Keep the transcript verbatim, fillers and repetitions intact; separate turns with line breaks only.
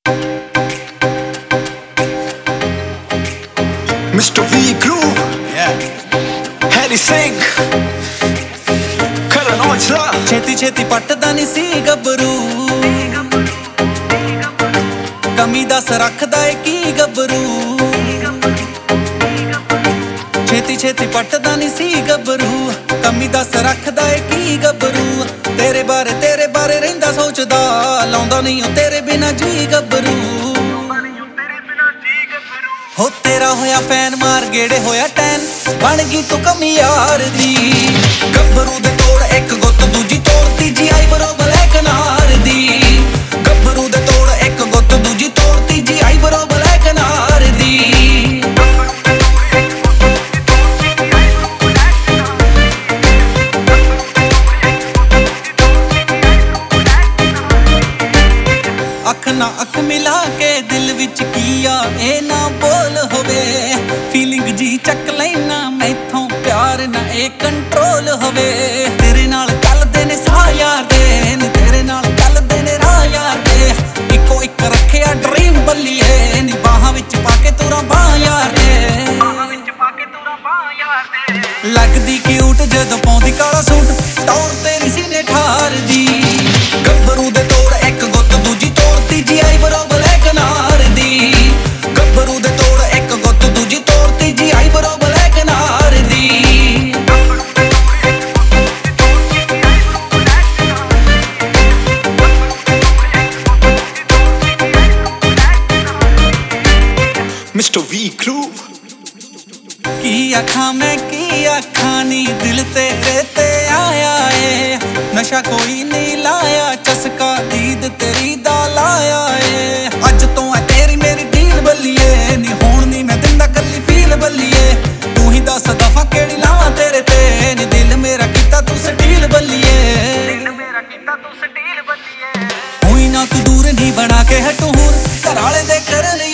Mister V Groove, yeah. Harry Singh, Karan Aujla.
ਛੇਤੀ ਛੇਤੀ ਪੱਟਦਾ ਨਹੀਂ ਸੀ ਗੱਭਰੂ, ਕਮੀ ਦੱਸ ਰੱਖਦਾ ਏ ਕੀ ਗੱਭਰੂ। ਛੇਤੀ ਛੇਤੀ ਪੱਟਦਾ ਨਹੀਂ ਸੀ ਗੱਭਰੂ, ਕਮੀ ਦੱਸ ਰੱਖਦਾ ਏ ਕੀ ਗੱਭਰੂ। ਤੇਰੇ ਬਾਰੇ ਤੇਰੇ ਬਾਰੇ ਰਹਿੰਦਾ ਸੋਚਦਾ, ਲਾਉਂਦਾ ਨਹੀਂ ਉਹ ਤੇਰੇ ਬਿਨਾ ਜੀ ਗੱਭਰੂ। ਹੋ ਤੇਰਾ ਹੋਇਆ ਫੈਨ ਮਾਰ ਗੇੜੇ ਹੋਇਆ ਟੈਨ, ਬਣ ਗਈ ਤੂੰ ਕਮੀ ਯਾਰ ਦੀ। ਗੱਭਰੂ ਦੇ ਤੋੜ ਇੱਕ ਗੁੱਤ ਦੂਜੀ ਤੋੜ ਤੀਜੀ ਆਈ ਬਰੋ ਬਲੈਕ ਨਾਰ ਦੀ। ਗੱਭਰੂ ਦੇ ਤੋੜ ਇੱਕ ਗੁੱਤ ਦੂਜੀ ਤੋੜ ਤੀਜੀ ਆਈ ਬਰੋ ਬਲੈਕ ਨਾਰ ਦੀ। ਅੱਖ ਨਾ ਅੱਖ ਮਿਲਾ ਕੇ ਦਿਲ ਵਿੱਚ ਕੀ ਆ ਇਹ ਨਾ ਬੋਲ ਹੋਵੇ। ਫੀਲਿੰਗ ਜੀ ਚੱਕ ਲੈਣਾ ਮੈਥੋਂ ਪਿਆਰ ਨਾ ਇਹ ਕੰਟਰੋਲ ਹੋਵੇ। ਤੇਰੇ ਨਾਲ ਚੱਲਦੇ ਨੇ ਸਾਹ ਯਾਰ ਦੇ ਨੀ, ਤੇਰੇ ਨਾਲ ਚੱਲਦੇ ਨੇ ਰਾਹ ਯਾਰ ਦੇ। ਇੱਕੋ ਇੱਕ ਰੱਖਿਆ ਡ੍ਰੀਮ ਬੱਲੀਏ ਨੀ, ਬਾਹਾਂ ਵਿੱਚ ਪਾ ਕੇ ਤੁਰਾਂ ਬਾਹ ਯਾਰ ਦੇ। ਲੱਗਦੀ ਕਿਊਟ ਜਦੋਂ ਪਾਉਂਦੀ ਕਾਲਾ ਸੂਟ, ਟੌਰ ਤੇਰੀ ਸੀਨੇ ਠਾਰ ਦੀ। ਗੱਭਰੂ ਦੇ ਤੋੜ ਇੱਕ ਗੁੱਤ ਦੂਜੀ ਤੋੜ ਤੀਜੀ ਆਈ ਬਰੋ ਬਲੈਕ ਨਾਰ ਦੀ। ਗੱਭਰੂ ਦੇ ਤੋੜ ਇੱਕ ਗੁੱਤ ਦੂਜੀ ਤੋੜ ਤੀਜੀ ਆਈ ਬਰੋ ਬਲੈਕ ਨਾਰ ਦੀ।
Mister V Groove.
ਕੀ ਆਖਾਂ ਮੈਂ ਕੀ ਆਖਾਂ ਨੀ, ਦਿਲ ਤੇਰੇ ਤੇ ਆਇਆ ਏ। ਨਸ਼ਾ ਕੋਈ ਨਹੀਂ ਲਾਇਆ, ਚਸਕਾ ਦੀਦ ਤੇਰੀ ਦਾ ਲਾਇਆ ਏ। ਅੱਜ ਤੋਂ ਐ ਤੇਰੀ ਮੇਰੀ ਡੀਲ ਬੱਲੀਏ ਨੀ, ਹੁਣ ਨੀ ਮੈਂ ਦਿੰਦਾ ਕੱਲੀ ਫੀਲ ਬੱਲੀਏ। ਤੂੰ ਹੀ ਦੱਸ ਦਫਾ ਕਿਹੜੀ ਲਾਵਾਂ ਤੇਰੇ ਤੇ ਨੀ, ਦਿਲ ਮੇਰਾ ਕੀਤਾ ਤੂੰ ਸਟੀਲ ਬੱਲੀਏ। ਹੋਈ ਨਾ ਤੂੰ ਦੂਰ ਨਹੀਂ ਬਣਾ ਕੇ ਹਟੂ ਹੂਰ, ਘਰ ਵਾਲੇ ਦੇ ਕਰਨ